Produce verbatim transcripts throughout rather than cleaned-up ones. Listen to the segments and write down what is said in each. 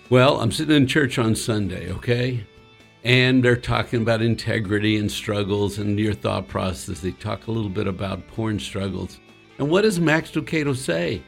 Well, I'm sitting in church on Sunday, okay? And they're talking about integrity and struggles and your thought process. They talk a little bit about porn struggles. And what does Max Lucado say?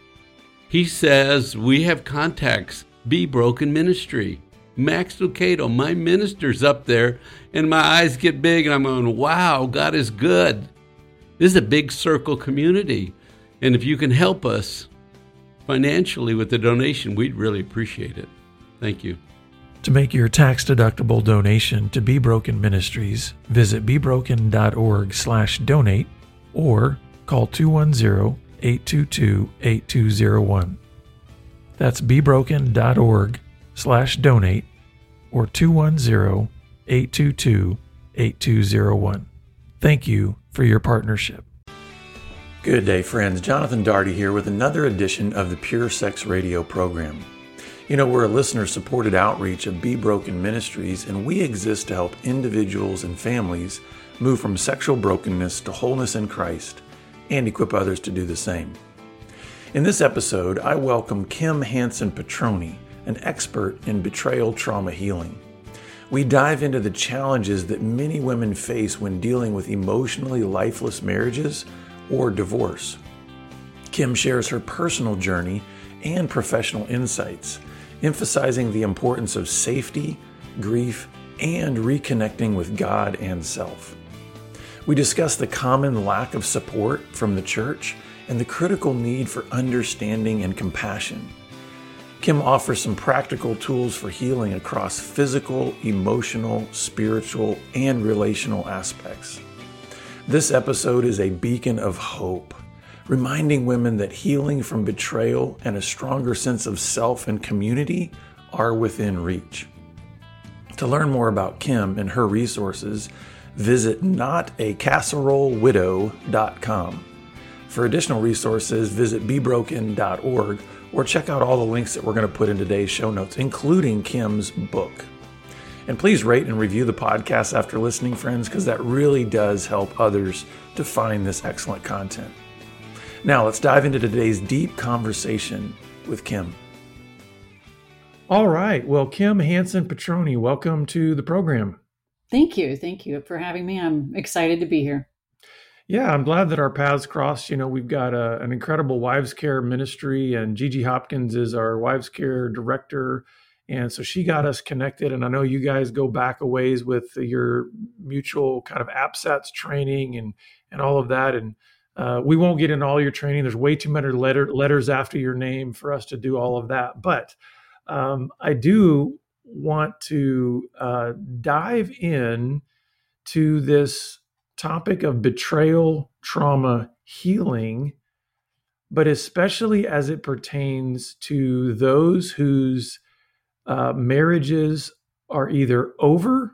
He says, we have contacts, Be Broken Ministry. Max Lucado, my minister's up there, and my eyes get big, and I'm going, wow, God is good. This is a big circle community. And if you can help us financially with the donation, we'd really appreciate it. Thank you. To make your tax-deductible donation to Be Broken Ministries, visit bebroken.org slash donate or call two one zero, eight two two, eight two zero one. That's bebroken.org slash donate or two one zero, eight two two, eight two zero one. Thank you for your partnership. Good day, friends. Jonathan Daugherty here with another edition of the Pure Sex Radio program. You know, we're a listener-supported outreach of Be Broken Ministries, and we exist to help individuals and families move from sexual brokenness to wholeness in Christ and equip others to do the same. In this episode, I welcome Kim Hansen Petroni, an expert in betrayal trauma healing. We dive into the challenges that many women face when dealing with emotionally lifeless marriages or divorce. Kim shares her personal journey and professional insights, emphasizing the importance of safety, grief, and reconnecting with God and self. We discuss the common lack of support from the church and the critical need for understanding and compassion. Kim offers some practical tools for healing across physical, emotional, spiritual, and relational aspects. This episode is a beacon of hope, reminding women that healing from betrayal and a stronger sense of self and community are within reach. To learn more about Kim and her resources, visit not a casserole widow dot com. For additional resources, visit be broken dot org or check out all the links that we're going to put in today's show notes, including Kim's book. And please rate and review the podcast after listening, friends, because that really does help others to find this excellent content. Now, let's dive into today's deep conversation with Kim. All right. Well, Kim Hansen Petroni, welcome to the program. Thank you. Thank you for having me. I'm excited to be here. Yeah, I'm glad that our paths crossed. You know, we've got a, an incredible wives care ministry, and Gigi Hopkins is our wives care director. And so she got us connected. And I know you guys go back a ways with your mutual kind of APSATS training and, and all of that. And uh, we won't get into all your training. There's way too many letter, letters after your name for us to do all of that. But um, I do want to uh, dive in to this topic of betrayal, trauma, healing, but especially as it pertains to those whose uh, marriages are either over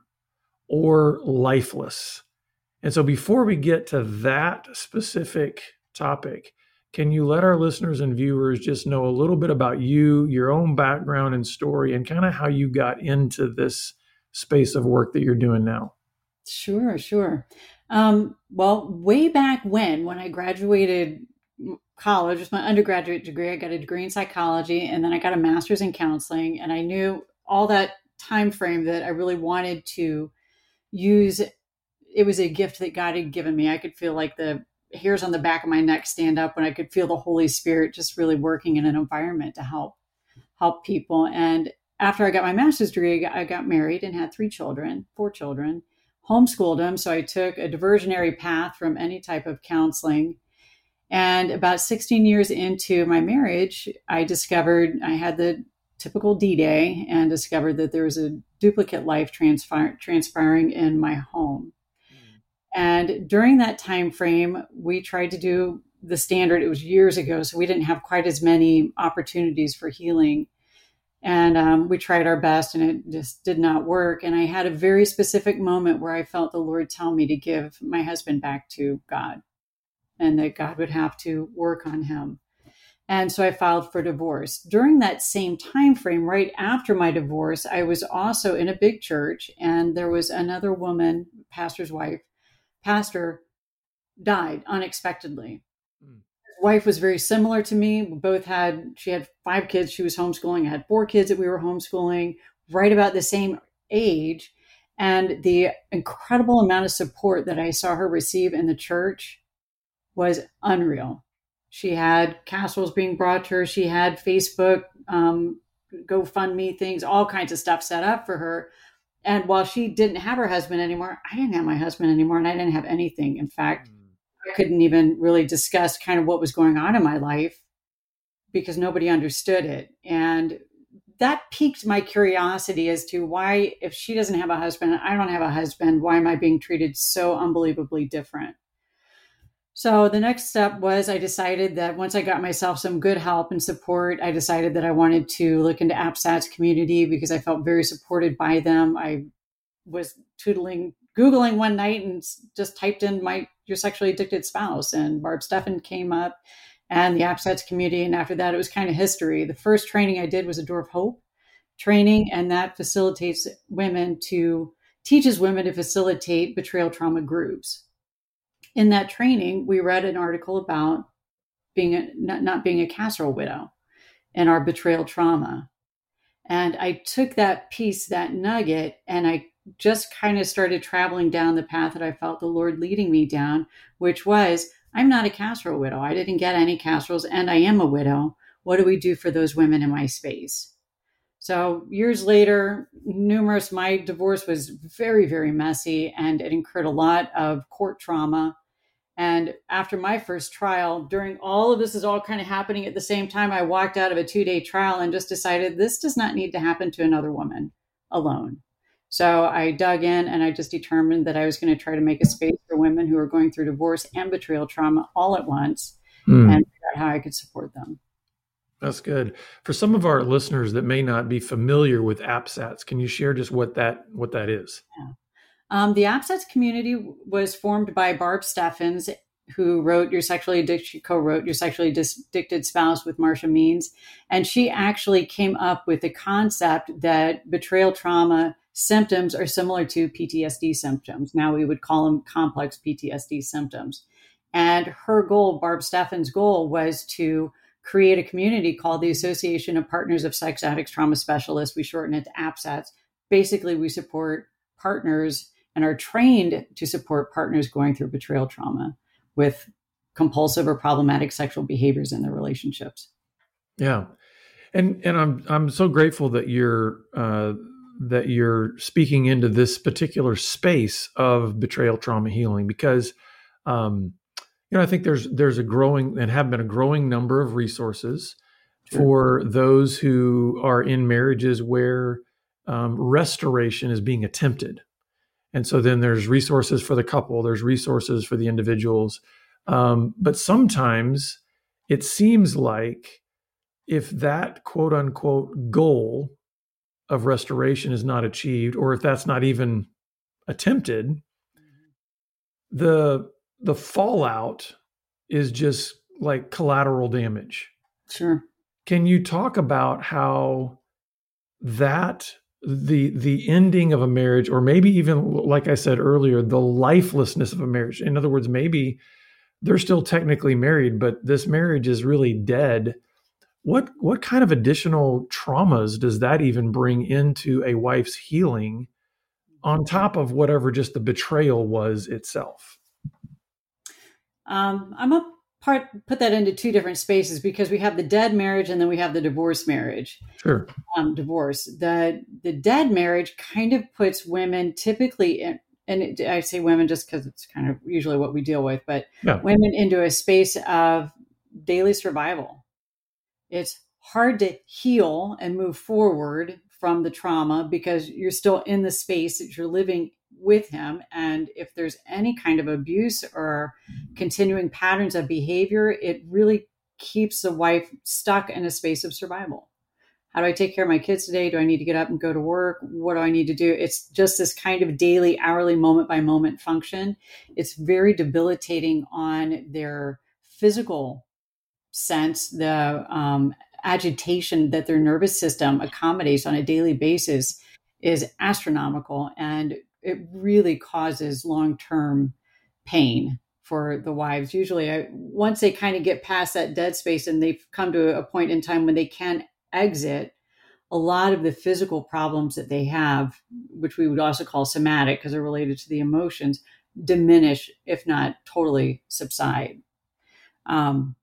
or lifeless. And so before we get to that specific topic, can you let our listeners and viewers just know a little bit about you, your own background and story, and kind of how you got into this space of work that you're doing now? Sure, sure. Um, well, way back when, when I graduated college with my undergraduate degree, I got a degree in psychology, and then I got a master's in counseling. And I knew all that time frame that I really wanted to use. It was a gift that God had given me. I could feel like the hairs on the back of my neck stand up when I could feel the Holy Spirit just really working in an environment to help help people. And after I got my master's degree, I got, I got married and had three children, four children. Homeschooled them. So I took a diversionary path from any type of counseling. And about sixteen years into my marriage, I discovered I had the typical D-Day and discovered that there was a duplicate life transpir- transpiring in my home. Mm. And during that time frame, we tried to do the standard. It was years ago, so we didn't have quite as many opportunities for healing. And um, we tried our best, and it just did not work. And I had a very specific moment where I felt the Lord tell me to give my husband back to God, and that God would have to work on him. And so I filed for divorce. During that same time frame, right after my divorce, I was also in a big church, and there was another woman, pastor's wife, pastor, died unexpectedly. wife was very similar to me. We both had, she had five kids. She was homeschooling. I had four kids that we were homeschooling, right about the same age. And the incredible amount of support that I saw her receive in the church was unreal. She had casseroles being brought to her. She had Facebook, um, GoFundMe things, all kinds of stuff set up for her. And while she didn't have her husband anymore, I didn't have my husband anymore, and I didn't have anything. In fact, I couldn't even really discuss kind of what was going on in my life because nobody understood it. And that piqued my curiosity as to why, if she doesn't have a husband, I don't have a husband, why am I being treated so unbelievably different? So the next step was I decided that once I got myself some good help and support, I decided that I wanted to look into APSAT's community because I felt very supported by them. I was tootling, Googling one night and just typed in my your sexually addicted spouse, and Barb Steffen came up and the APSAT's community. And after that, it was kind of history. The first training I did was a Door of Hope training, and that facilitates women to, teaches women to facilitate betrayal trauma groups. In that training, we read an article about being a, not, not being a casserole widow and our betrayal trauma. And I took that piece, that nugget, and I just kind of started traveling down the path that I felt the Lord leading me down, which was, I'm not a casserole widow. I didn't get any casseroles, and I am a widow. What do we do for those women in my space? So years later, numerous, my divorce was very, very messy, and it incurred a lot of court trauma. And after my first trial, during all of this is all kind of happening at the same time, I walked out of a two-day trial and just decided this does not need to happen to another woman alone. So I dug in and I just determined that I was going to try to make a space for women who are going through divorce and betrayal trauma all at once, mm. and figure out how I could support them. That's good. For some of our listeners that may not be familiar with APSATs, can you share just what that what that is? Yeah. Um, the APSATs community was formed by Barb Steffens, who wrote Your Sexually Addicted, she co-wrote Your Sexually Addicted Spouse with Marsha Means. And she actually came up with the concept that betrayal trauma symptoms are similar to P T S D symptoms. Now we would call them complex P T S D symptoms. And her goal, Barb Steffens' goal, was to create a community called the Association of Partners of Sex Addicts Trauma Specialists. We shorten it to APSATs. Basically, we support partners and are trained to support partners going through betrayal trauma with compulsive or problematic sexual behaviors in their relationships. Yeah. And and I'm I'm so grateful that you're uh, that you're speaking into this particular space of betrayal trauma healing, because um, you know, I think there's there's a growing and have been a growing number of resources sure. for those who are in marriages where um, restoration is being attempted. And so then there's resources for the couple, there's resources for the individuals. Um, but sometimes it seems like if that quote unquote goal of restoration is not achieved, or if that's not even attempted, the the fallout is just like collateral damage. Sure. Can you talk about how that the the ending of a marriage, or maybe even, like I said earlier, the lifelessness of a marriage. In other words, maybe they're still technically married, but this marriage is really dead. What what kind of additional traumas does that even bring into a wife's healing on top of whatever just the betrayal was itself? Um, I'm a part put that into two different spaces, because we have the dead marriage and then we have the divorce marriage. Sure. Um, divorce. The the dead marriage kind of puts women typically in, and it, I say women just because it's kind of usually what we deal with, but yeah. women into a space of daily survival. It's hard to heal and move forward from the trauma because you're still in the space that you're living with him. And if there's any kind of abuse or continuing patterns of behavior, it really keeps the wife stuck in a space of survival. How do I take care of my kids today? Do I need to get up and go to work? What do I need to do? It's just this kind of daily, hourly, moment by moment function. It's very debilitating on their physical sense, the um, agitation that their nervous system accommodates on a daily basis is astronomical, and it really causes long-term pain for the wives. Usually I, once they kind of get past that dead space and they've come to a point in time when they can exit, a lot of the physical problems that they have, which we would also call somatic because they're related to the emotions, diminish, if not totally subside. Um,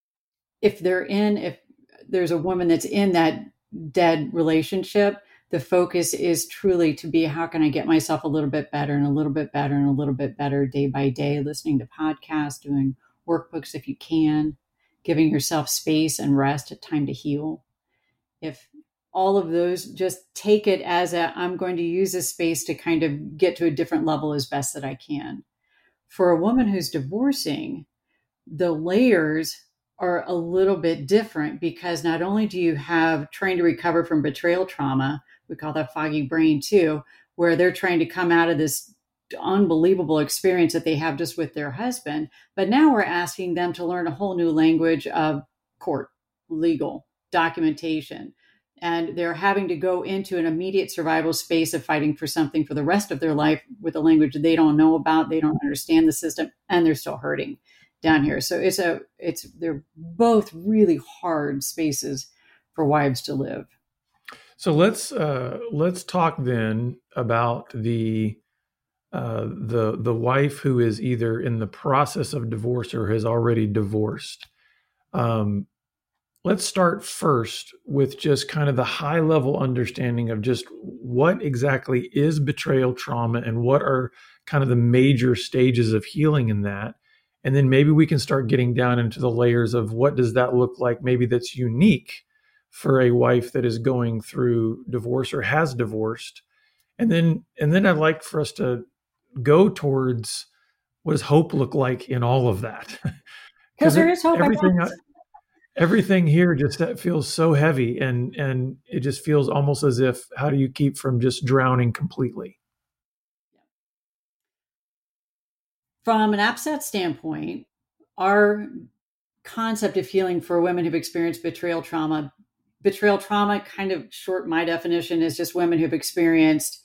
if they're in, if there's a woman that's in that dead relationship, the focus is truly to be, how can I get myself a little bit better and a little bit better and a little bit better day by day, listening to podcasts, doing workbooks if you can, giving yourself space and rest, time to heal. If all of those, just take it as a, I'm going to use this space to kind of get to a different level as best that I can. For a woman who's divorcing, the layers are a little bit different because not only do you have trying to recover from betrayal trauma, we call that foggy brain too, where they're trying to come out of this unbelievable experience that they have just with their husband. But now we're asking them to learn a whole new language of court, legal, documentation. And they're having to go into an immediate survival space of fighting for something for the rest of their life with a language they don't know about, they don't understand the system, and they're still hurting down here. So it's a, it's, they're both really hard spaces for wives to live. So let's uh, let's talk then about the uh, the the wife who is either in the process of divorce or has already divorced. Um, let's start first with just kind of the high level understanding of just what exactly is betrayal trauma and what are kind of the major stages of healing in that. And then maybe we can start getting down into the layers of what does that look like, maybe that's unique for a wife that is going through divorce or has divorced. And then, and then I'd like for us to go towards what does hope look like in all of that? Because there is hope. Everything, everything here just feels so heavy, and, and it just feels almost as if, how do you keep from just drowning completely? From an APSAT standpoint, our concept of healing for women who've experienced betrayal trauma, betrayal trauma, kind of short, my definition is just women who've experienced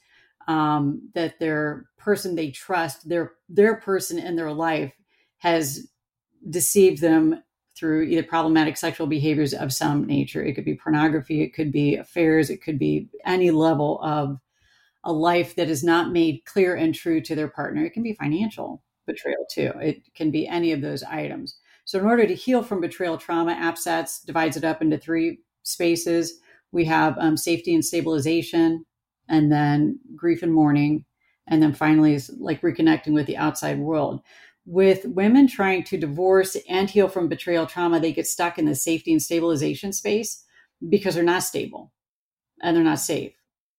um, that their person they trust, their their person in their life has deceived them through either problematic sexual behaviors of some nature. It could be pornography, it could be affairs, it could be any level of a life that is not made clear and true to their partner. It can be financial betrayal too. It can be any of those items. So in order to heal from betrayal trauma, APSATS divides it up into three spaces. We have um, safety and stabilization, and then grief and mourning, and then finally is like reconnecting with the outside world. With women trying to divorce and heal from betrayal trauma, they get stuck in the safety and stabilization space because they're not stable and they're not safe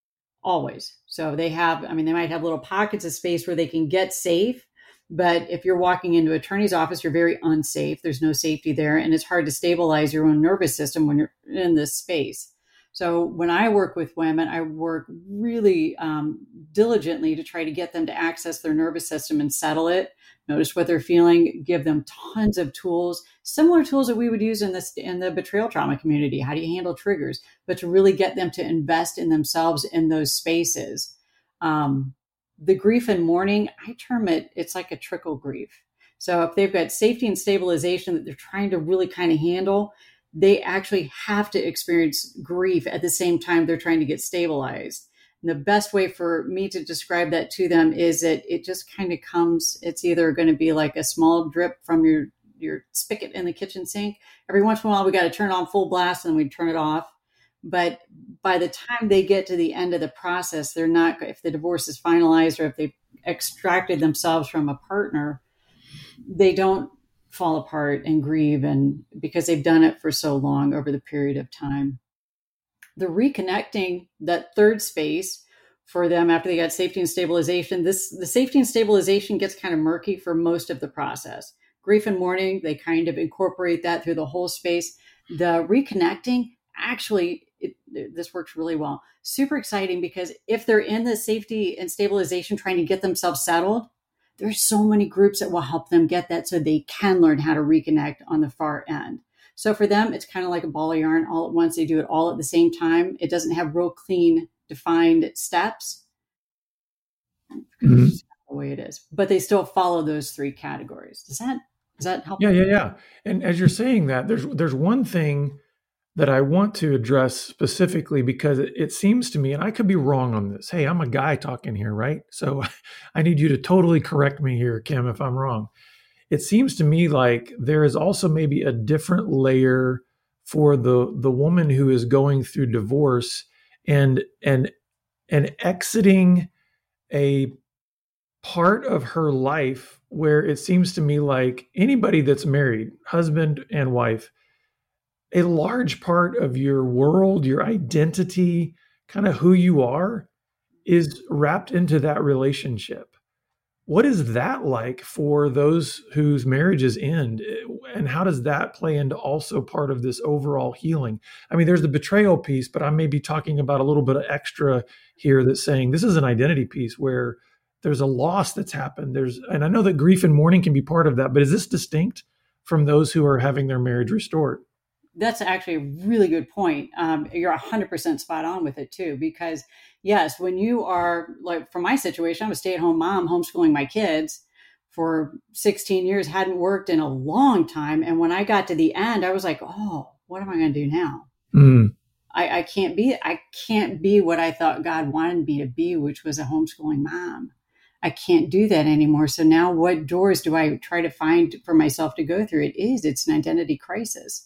always. So they have, I mean, they might have little pockets of space where they can get safe. But if you're walking into an attorney's office, you're very unsafe. There's no safety there. And it's hard to stabilize your own nervous system when you're in this space. So when I work with women, I work really um, diligently to try to get them to access their nervous system and settle it. Notice what they're feeling, give them tons of tools, similar tools that we would use in this in the betrayal trauma community. How do you handle triggers? But to really get them to invest in themselves in those spaces. Um, the grief and mourning, I term it, it's like a trickle grief. So if they've got safety and stabilization that they're trying to really kind of handle, they actually have to experience grief at the same time they're trying to get stabilized. And the best way for me to describe that to them is that it just kind of comes, it's either going to be like a small drip from your, your spigot in the kitchen sink. Every once in a while, we got to turn it on full blast and we turn it off. But by the time they get to the end of the process, they're not, if the divorce is finalized or if they've extracted themselves from a partner, they don't fall apart and grieve, and because they've done it for so long over the period of time. The reconnecting, that third space for them after they got safety and stabilization, this the safety and stabilization gets kind of murky for most of the process. Grief and mourning, they kind of incorporate that through the whole space. The reconnecting, actually, it, this works really well. Super exciting, because if they're in the safety and stabilization trying to get themselves settled, there's so many groups that will help them get that so they can learn how to reconnect on the far end. So for them, it's kind of like a ball of yarn all at once. They do it all at the same time. It doesn't have real clean, defined steps. Mm-hmm. the way it is, but they still follow those three categories. Does that, does that help? Yeah, yeah, yeah. And as you're saying that, there's there's one thing that I want to address specifically, because it, it seems to me, and I could be wrong on this. Hey, I'm a guy talking here, right? So I need you to totally correct me here, Kim, if I'm wrong. It seems to me like there is also maybe a different layer for the the woman who is going through divorce and and and exiting a part of her life where it seems to me like anybody that's married, husband and wife, a large part of your world, your identity, kind of who you are, is wrapped into that relationship. What is that like for those whose marriages end? And how does that play into also part of this overall healing? I mean, there's the betrayal piece, but I may be talking about a little bit of extra here that's saying this is an identity piece where there's a loss that's happened. There's, and I know that grief and mourning can be part of that, but is this distinct from those who are having their marriage restored? That's actually a really good point. Um, you're one hundred percent spot on with it too, because yes, when you are, like for my situation, I'm a stay-at-home mom homeschooling my kids for sixteen years, hadn't worked in a long time. And when I got to the end, I was like, oh, what am I going to do now? Mm. I, I can't be, I can't be what I thought God wanted me to be, which was a homeschooling mom. I can't do that anymore. So now what doors do I try to find for myself to go through? It is, it's an identity crisis.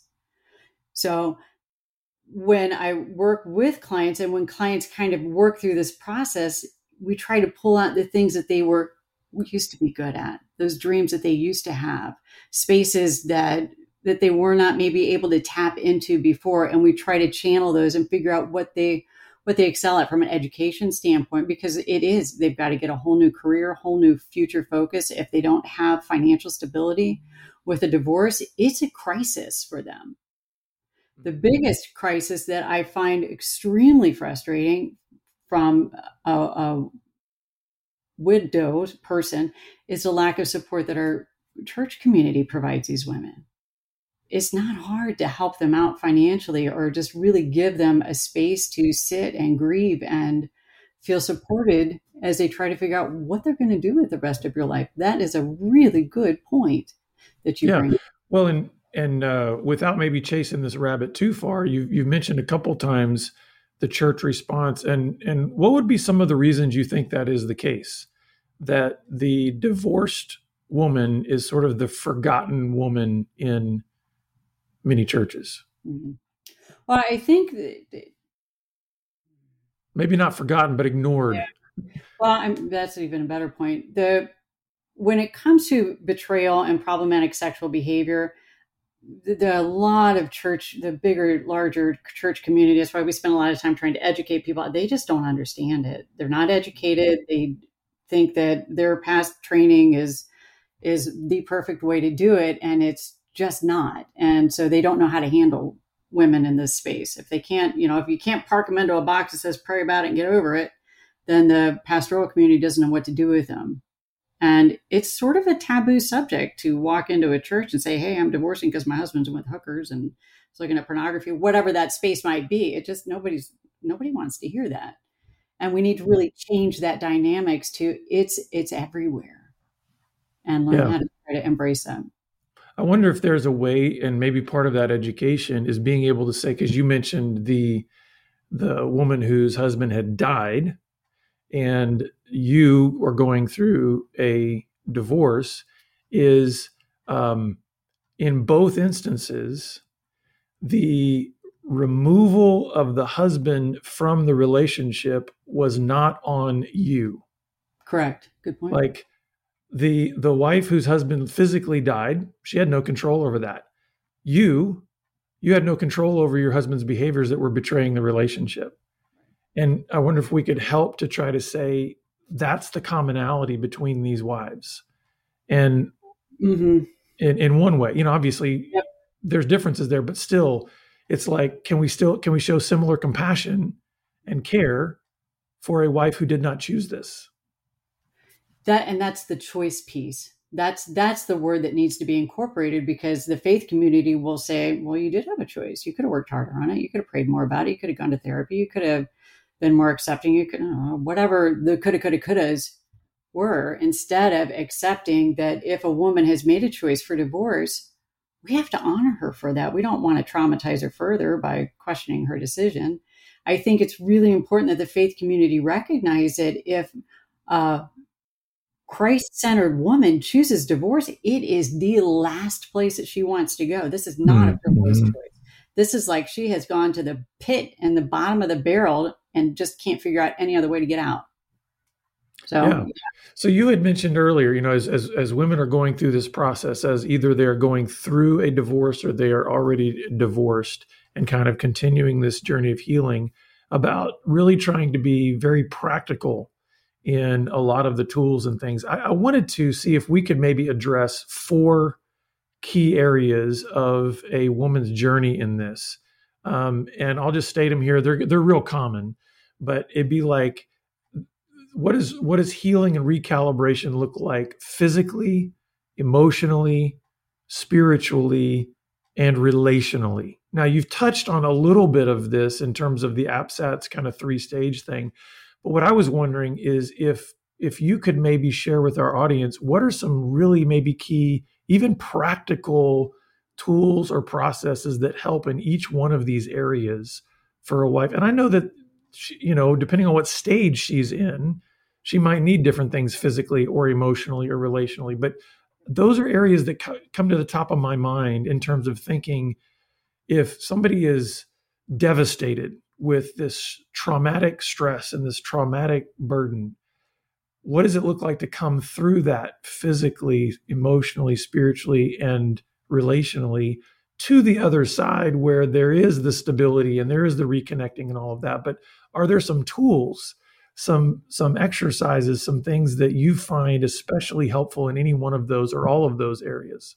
So when I work with clients and when clients kind of work through this process, we try to pull out the things that they were used to be good at, those dreams that they used to have, spaces that that they were not maybe able to tap into before. And we try to channel those and figure out what they what they excel at from an education standpoint, because it is, they've got to get a whole new career, whole new future focus. If they don't have financial stability with a divorce, it's a crisis for them. The biggest crisis that I find extremely frustrating from a, a widowed person is the lack of support that our church community provides these women. It's not hard to help them out financially or just really give them a space to sit and grieve and feel supported as they try to figure out what they're going to do with the rest of your life. That is a really good point that you yeah. bring. Well, and And uh, without maybe chasing this rabbit too far, you've, you've mentioned a couple times the church response. And, and what would be some of the reasons you think that is the case? That the divorced woman is sort of the forgotten woman in many churches? Mm-hmm. Well, I think that, maybe not forgotten, but ignored. Yeah. Well, I'm, that's even a better point. The when it comes to betrayal and problematic sexual behavior, there are a lot of church, the bigger, larger church community. That's why we spend a lot of time trying to educate people. They just don't understand it. They're not educated. They think that their past training is is the perfect way to do it, and it's just not. And so they don't know how to handle women in this space. If they can't, you know, if you can't park them into a box that says pray about it and get over it, then the pastoral community doesn't know what to do with them. And it's sort of a taboo subject to walk into a church and say, hey, I'm divorcing because my husband's with hookers and is looking at pornography, whatever that space might be. It just, nobody's, nobody wants to hear that. And we need to really change that dynamics to it's, it's everywhere, and learn Yeah. how to try to embrace them. I wonder if there's a way, and maybe part of that education is being able to say, because you mentioned the the woman whose husband had died, and you are going through a divorce, is um, in both instances, the removal of the husband from the relationship was not on you. Correct. Good point. Like the the wife whose husband physically died, she had no control over that. You, you had no control over your husband's behaviors that were betraying the relationship. And I wonder if we could help to try to say that's the commonality between these wives. And Mm-hmm. in, in one way, you know, obviously Yep. there's differences there, but still it's like, can we still, can we show similar compassion and care for a wife who did not choose this? That, and that's the choice piece. That's, that's the word that needs to be incorporated, because the faith community will say, well, you did have a choice. You could have worked harder on it. You could have prayed more about it. You could have gone to therapy. You could have been more accepting. You could, I don't know, whatever the coulda, coulda, couldas were, instead of accepting that if a woman has made a choice for divorce, we have to honor her for that. We don't want to traumatize her further by questioning her decision. I think it's really important that the faith community recognize that if a Christ-centered woman chooses divorce, it is the last place that she wants to go. This is not mm-hmm. a divorce choice. This is like she has gone to the pit and the bottom of the barrel and just can't figure out any other way to get out. So, yeah. yeah. So you had mentioned earlier, you know, as, as as women are going through this process, as either they're going through a divorce or they are already divorced and kind of continuing this journey of healing, about really trying to be very practical in a lot of the tools and things. I, I wanted to see if we could maybe address four key areas of a woman's journey in this. Um, and I'll just state them here. They're they're real common, but it'd be like, what is what does healing and recalibration look like physically, emotionally, spiritually, and relationally? Now, you've touched on a little bit of this in terms of the APSATS kind of three-stage thing. But what I was wondering is if if you could maybe share with our audience, what are some really maybe key, even practical tools or processes that help in each one of these areas for a wife? And I know that, she, you know, depending on what stage she's in, she might need different things physically or emotionally or relationally. But those are areas that co- come to the top of my mind in terms of thinking, if somebody is devastated with this traumatic stress and this traumatic burden, what does it look like to come through that physically, emotionally, spiritually, and relationally to the other side where there is the stability and there is the reconnecting and all of that? But are there some tools, some some exercises, some things that you find especially helpful in any one of those or all of those areas?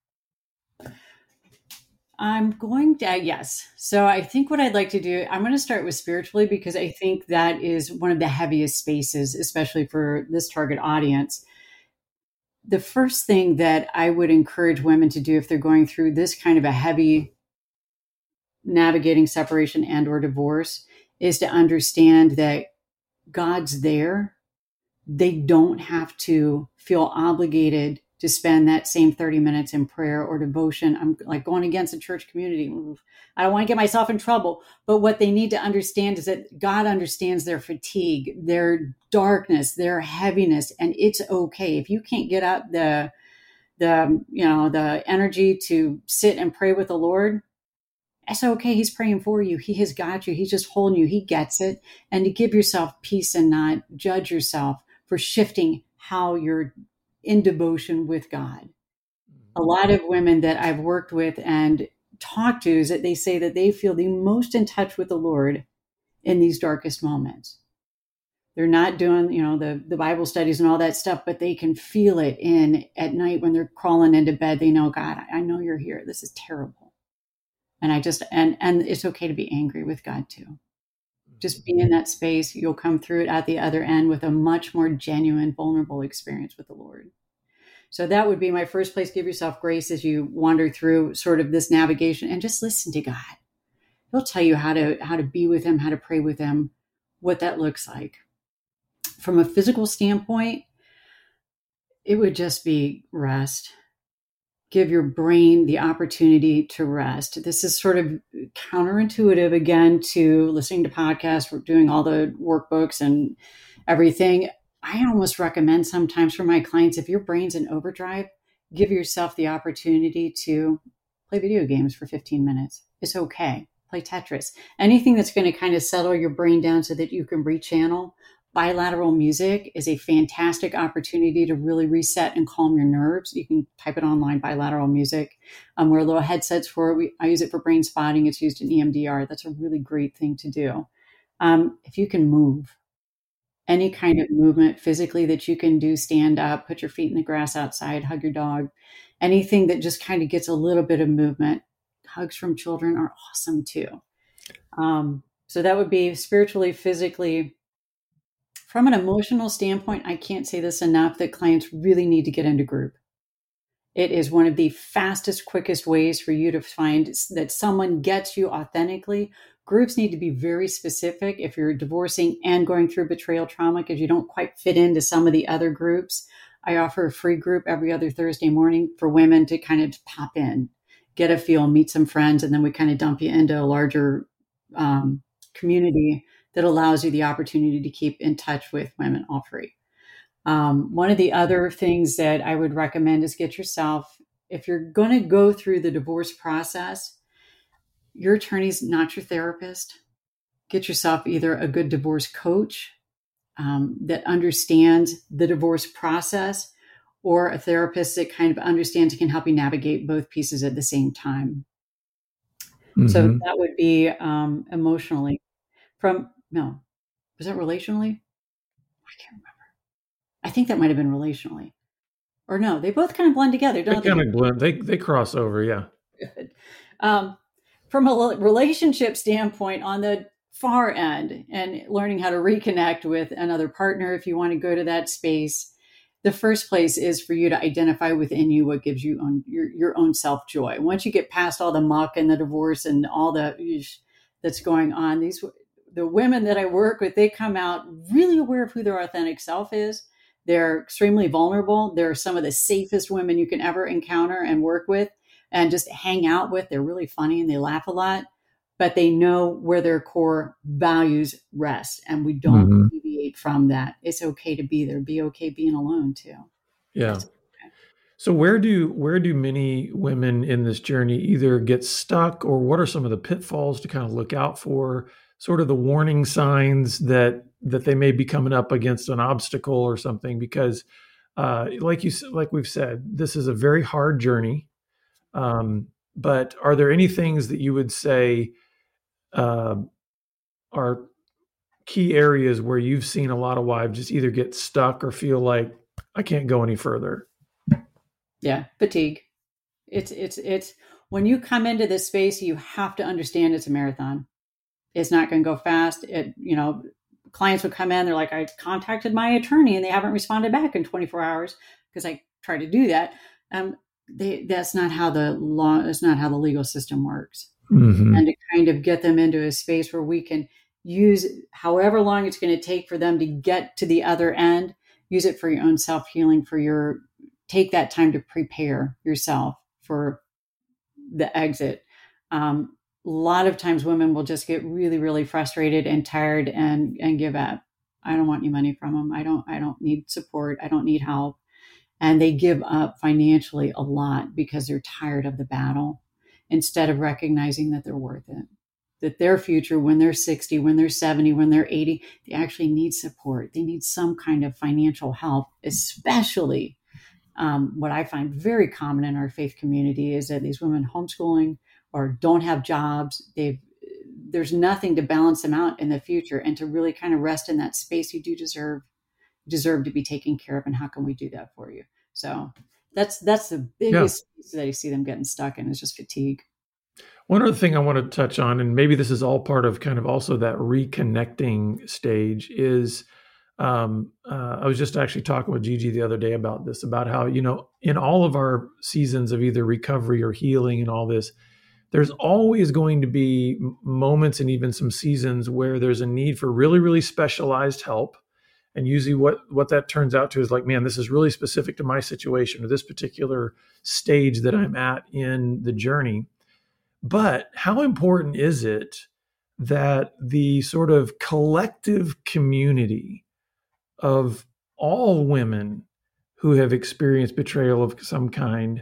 I'm going to, yes. So I think what I'd like to do, I'm going to start with spiritually, because I think that is one of the heaviest spaces, especially for this target audience. The first thing that I would encourage women to do if they're going through this kind of a heavy navigating separation and or divorce is to understand that God's there. They don't have to feel obligated to spend that same thirty minutes in prayer or devotion. I'm like going against the church community. I don't want to get myself in trouble. But what they need to understand is that God understands their fatigue, their darkness, their heaviness, and it's okay. If you can't get up the, the, you know, the energy to sit and pray with the Lord, that's okay. He's praying for you. He has got you. He's just holding you. He gets it. And to give yourself peace and not judge yourself for shifting how you're in devotion with God. A lot of women that I've worked with and talked to is that they say that they feel the most in touch with the Lord in these darkest moments. They're not doing, you know, the, the Bible studies and all that stuff, but they can feel it in at night when they're crawling into bed. They know, God, I know you're here. This is terrible. And I just, and, and it's okay to be angry with God too. Just be in that space. You'll come through it at the other end with a much more genuine, vulnerable experience with the Lord. So that would be my first place. Give yourself grace as you wander through sort of this navigation and just listen to God. He'll tell you how to, how to be with him, how to pray with him, what that looks like. From a physical standpoint, it would just be rest. Give your brain the opportunity to rest. This is sort of counterintuitive, again, to listening to podcasts, we're doing all the workbooks and everything. I almost recommend sometimes for my clients, if your brain's in overdrive, give yourself the opportunity to play video games for fifteen minutes. It's okay. Play Tetris. Anything that's going to kind of settle your brain down so that you can rechannel. Bilateral music is a fantastic opportunity to really reset and calm your nerves. You can type it online, bilateral music. Um, we're little headsets for it. We, I use it for brain spotting. It's used in E M D R. That's a really great thing to do. Um, if you can move, any kind of movement physically that you can do, stand up, put your feet in the grass outside, hug your dog, anything that just kind of gets a little bit of movement. Hugs from children are awesome too. Um, so that would be spiritually, physically. From an emotional standpoint, I can't say this enough, that clients really need to get into group. It is one of the fastest, quickest ways for you to find that someone gets you authentically, groups need to be very specific if you're divorcing and going through betrayal trauma because you don't quite fit into some of the other groups. I offer a free group every other Thursday morning for women to kind of pop in, get a feel, meet some friends, and then we kind of dump you into a larger um, community that allows you the opportunity to keep in touch with women, all free. Um, one of the other things that I would recommend is get yourself, if you're going to go through the divorce process, your attorney's not your therapist. Get yourself either a good divorce coach um, that understands the divorce process, or a therapist that kind of understands and can help you navigate both pieces at the same time. Mm-hmm. So that would be um, emotionally. From, no, was that relationally? I can't remember. I think that might have been relationally. Or no, they both kind of blend together, don't they? They kind of blend. They, they cross over, yeah. Good. Um, from a relationship standpoint, on the far end, and learning how to reconnect with another partner, if you want to go to that space, the first place is for you to identify within you what gives you own, your, your own self-joy. Once you get past all the muck and the divorce and all the that's going on, these the women that I work with, they come out really aware of who their authentic self is. They're extremely vulnerable. They're some of the safest women you can ever encounter and work with and just hang out with. They're really funny and they laugh a lot, but they know where their core values rest. And we don't mm-hmm. deviate from that. It's okay to be there. Be okay being alone too. Yeah. Okay. So where do, where do many women in this journey either get stuck, or what are some of the pitfalls to kind of look out for, sort of the warning signs that, that they may be coming up against an obstacle or something? Because uh, like you, like we've said, this is a very hard journey. Um, but are there any things that you would say uh, are key areas where you've seen a lot of wives just either get stuck or feel like, I can't go any further? Yeah, fatigue. It's it's it's when you come into this space, you have to understand it's a marathon. It's not going to go fast. It, you know, clients would come in, they're like, I contacted my attorney and they haven't responded back in twenty-four hours because I try to do that. Um, they, that's not how the law, that's not how the legal system works. Mm-hmm. And to kind of get them into a space where we can use however long it's going to take for them to get to the other end, use it for your own self-healing, for your, take that time to prepare yourself for the exit. Um, a lot of times women will just get really, really frustrated and tired and, and give up. I don't want any money from them. I don't, I don't need support. I don't need help. And they give up financially a lot because they're tired of the battle, instead of recognizing that they're worth it, that their future, when they're sixty, when they're seventy, when they're eighty, they actually need support. They need some kind of financial help, especially um, what I find very common in our faith community is that these women homeschooling or don't have jobs. They've, there's nothing to balance them out in the future, and to really kind of rest in that space. You do deserve deserve to be taken care of, and how can we do that for you? So that's that's the biggest yeah. piece that I see them getting stuck in, is just fatigue. One other thing I want to touch on, and maybe this is all part of kind of also that reconnecting stage, is um, uh, I was just actually talking with Gigi the other day about this, about how, you know, in all of our seasons of either recovery or healing and all this, there's always going to be moments and even some seasons where there's a need for really, really specialized help. And usually what, what that turns out to is like, man, this is really specific to my situation or this particular stage that I'm at in the journey. But how important is it that the sort of collective community of all women who have experienced betrayal of some kind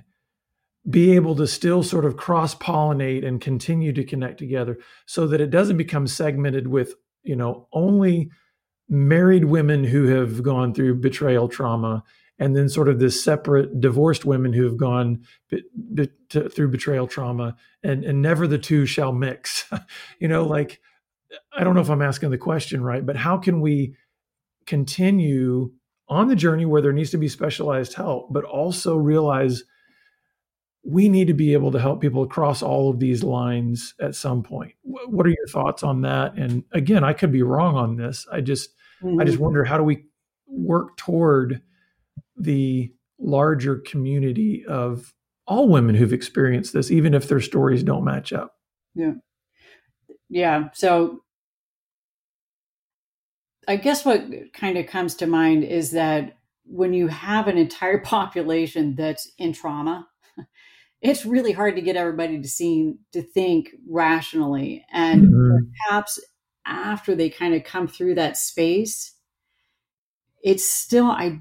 be able to still sort of cross-pollinate and continue to connect together, so that it doesn't become segmented with, you know, only married women who have gone through betrayal trauma, and then sort of this separate divorced women who have gone be, be, to, through betrayal trauma, and, and never the two shall mix. You know, like, I don't know if I'm asking the question right, but how can we continue on the journey where there needs to be specialized help, but also realize we need to be able to help people across all of these lines at some point? What are your thoughts on that? And again, I could be wrong on this. I just, mm-hmm. I just wonder, how do we work toward the larger community of all women who've experienced this, even if their stories don't match up? Yeah. Yeah. So I guess what kind of comes to mind is that when you have an entire population that's in trauma, it's really hard to get everybody to see, to think rationally. And Mhm. perhaps after they kind of come through that space, it's still, I,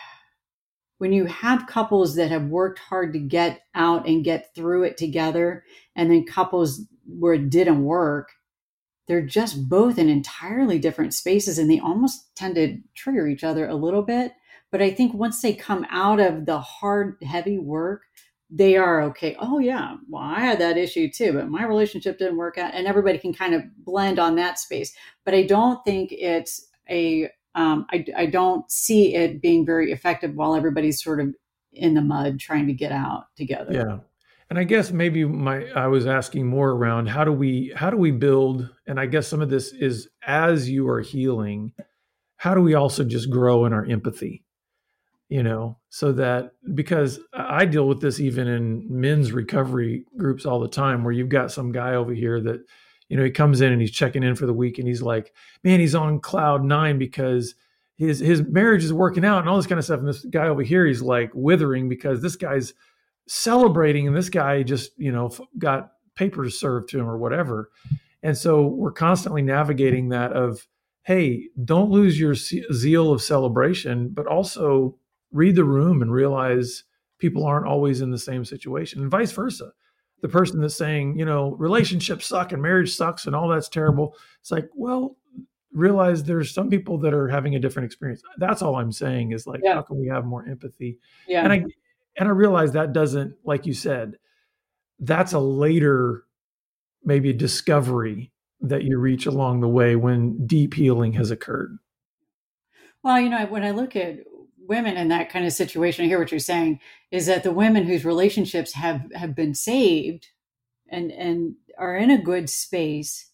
when you have couples that have worked hard to get out and get through it together, and then couples where it didn't work, they're just both in entirely different spaces and they almost tend to trigger each other a little bit. But I think once they come out of the hard, heavy work, they are okay. Oh, yeah. Well, I had that issue too, but my relationship didn't work out. And everybody can kind of blend on that space. But I don't think it's a, um, I, I don't see it being very effective while everybody's sort of in the mud trying to get out together. Yeah. And I guess maybe my I was asking more around how do we how do we build, and I guess some of this is as you are healing, how do we also just grow in our empathy? You know, so that because I deal with this even in men's recovery groups all the time, where you've got some guy over here that, you know, he comes in and he's checking in for the week and he's like, man, he's on cloud nine because his his marriage is working out and all this kind of stuff. And this guy over here, he's like withering because this guy's celebrating and this guy just, you know, got papers served to him or whatever. And so we're constantly navigating that of, hey, don't lose your zeal of celebration, but also read the room and realize people aren't always in the same situation, and vice versa. The person that's saying, you know, relationships suck and marriage sucks and all that's terrible. It's like, well, realize there's some people that are having a different experience. That's all I'm saying is like, Yeah. how can we have more empathy? Yeah. And I, and I realize that doesn't, like you said, that's a later maybe discovery that you reach along the way when deep healing has occurred. Well, you know, when I look at women in that kind of situation, I hear what you're saying, is that the women whose relationships have, have been saved and, and are in a good space,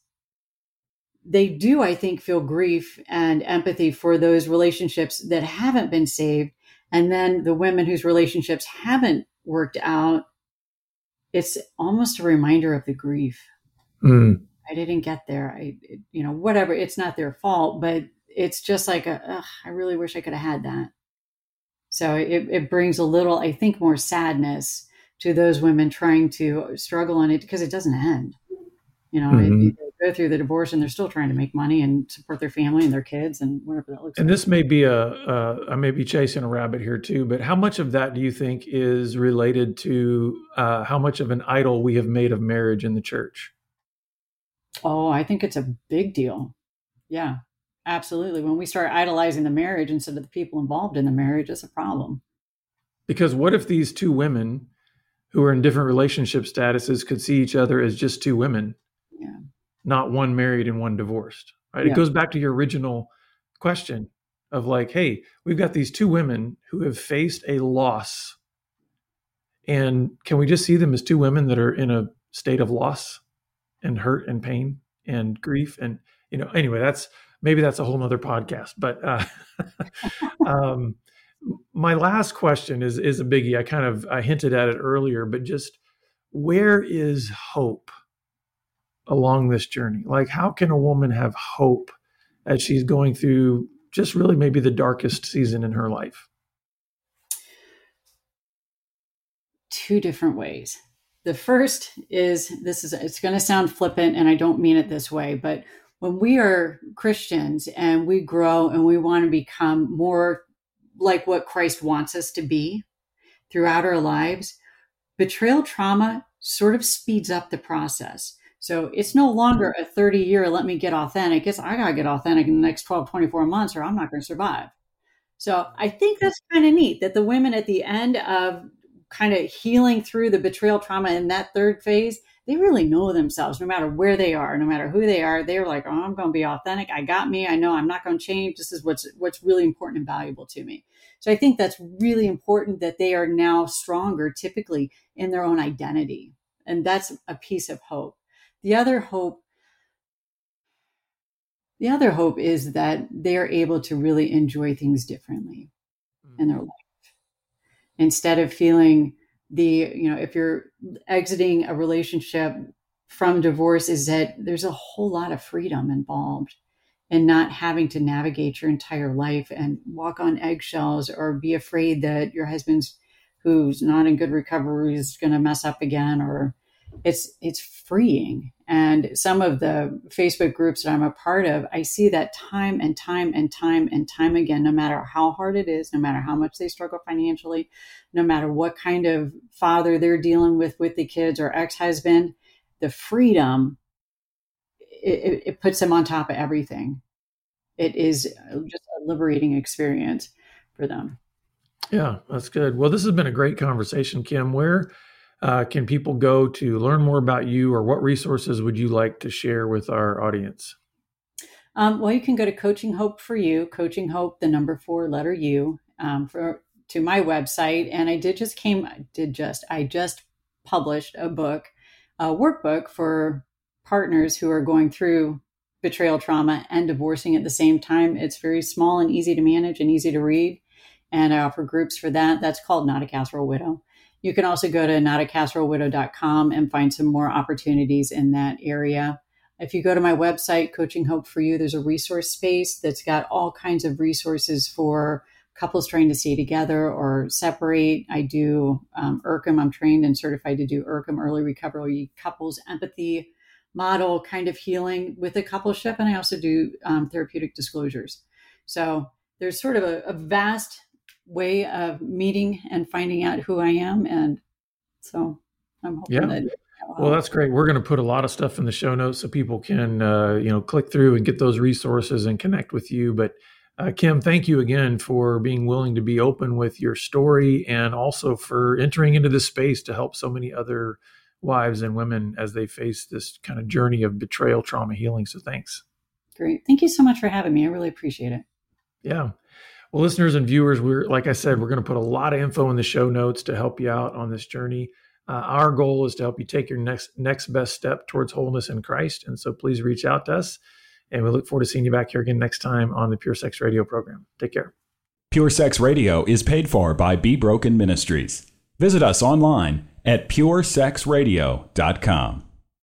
they do, I think, feel grief and empathy for those relationships that haven't been saved. And then the women whose relationships haven't worked out, it's almost a reminder of the grief. Mm. I didn't get there. I, you know, whatever. It's not their fault, but it's just like, a, ugh, I really wish I could have had that. So it, it brings a little, I think, more sadness to those women trying to struggle on it because it doesn't end. You know, Mm-hmm. it, they go through the divorce and they're still trying to make money and support their family and their kids and whatever that looks And like. this may be a, a, I may be chasing a rabbit here too, but how much of that do you think is related to uh, how much of an idol we have made of marriage in the church? Oh, I think it's a big deal. Yeah, absolutely. When we start idolizing the marriage instead of the people involved in the marriage, it's a problem. Because what if these two women who are in different relationship statuses could see each other as just two women, Yeah. not one married and one divorced, right? Yeah. It goes back to your original question of like, hey, we've got these two women who have faced a loss. And can we just see them as two women that are in a state of loss and hurt and pain and grief? And, you know, anyway, that's, maybe that's a whole nother podcast, but, uh, um, my last question is, is a biggie. I kind of, I hinted at it earlier, but just where is hope along this journey? Like, how can a woman have hope as she's going through just really maybe the darkest season in her life? Two different ways. The first is, this is, it's going to sound flippant and I don't mean it this way, but when we are Christians and we grow and we want to become more like what Christ wants us to be throughout our lives, betrayal trauma sort of speeds up the process. So it's no longer a thirty year, let me get authentic. It's, I got to get authentic in the next twelve, twenty-four months or I'm not going to survive. So I think that's kind of neat that the women at the end of kind of healing through the betrayal trauma in that third phase, they really know themselves no matter where they are, no matter who they are. They're like, oh, I'm going to be authentic. I got me. I know I'm not going to change. This is what's, what's really important and valuable to me. So I think that's really important that they are now stronger typically in their own identity. And that's a piece of hope. The other hope, the other hope is that they are able to really enjoy things differently in their life. Instead of feeling the, you know, if you're exiting a relationship from divorce is that there's a whole lot of freedom involved in not having to navigate your entire life and walk on eggshells or be afraid that your husband's, who's not in good recovery, is going to mess up again. Or it's it's freeing. And some of the Facebook groups that I'm a part of, I see that time and time and time and time again, no matter how hard it is, no matter how much they struggle financially, no matter what kind of father they're dealing with with the kids or ex-husband, the freedom, it, it puts them on top of everything. It is just a liberating experience for them. Yeah, that's good. Well, this has been a great conversation, Kim. Where uh, can people go to learn more about you, or what resources would you like to share with our audience? Um, well, you can go to Coaching Hope for You, Coaching Hope, the number four letter U, um, for to my website. And I did just came, I did just, I just published a book, a workbook for partners who are going through betrayal trauma and divorcing at the same time. It's very small and easy to manage and easy to read. And I offer groups for that. That's called Not a Casserole Widow. You can also go to not a casserole widow dot com and find some more opportunities in that area. If you go to my website, Coaching Hope for You, there's a resource space that's got all kinds of resources for couples trying to stay together or separate. I do um, I R C M. I'm trained and certified to do I R C M, early recovery couples empathy model kind of healing with a coupleship. And I also do um, therapeutic disclosures. So there's sort of a, a vast way of meeting and finding out who I am. And so I'm hoping yeah. that. Well, that's great. We're going to put a lot of stuff in the show notes so people can, uh, you know, click through and get those resources and connect with you. But uh, Kim, thank you again for being willing to be open with your story, and also for entering into this space to help so many other wives and women as they face this kind of journey of betrayal, trauma healing. So thanks. Great. Thank you so much for having me. I really appreciate it. Yeah. Well, listeners and viewers, we're, like I said, we're going to put a lot of info in the show notes to help you out on this journey. Uh, our goal is to help you take your next next best step towards wholeness in Christ. And so please reach out to us. And we look forward to seeing you back here again next time on the Pure Sex Radio program. Take care. Pure Sex Radio is paid for by Be Broken Ministries. Visit us online at pure sex radio dot com.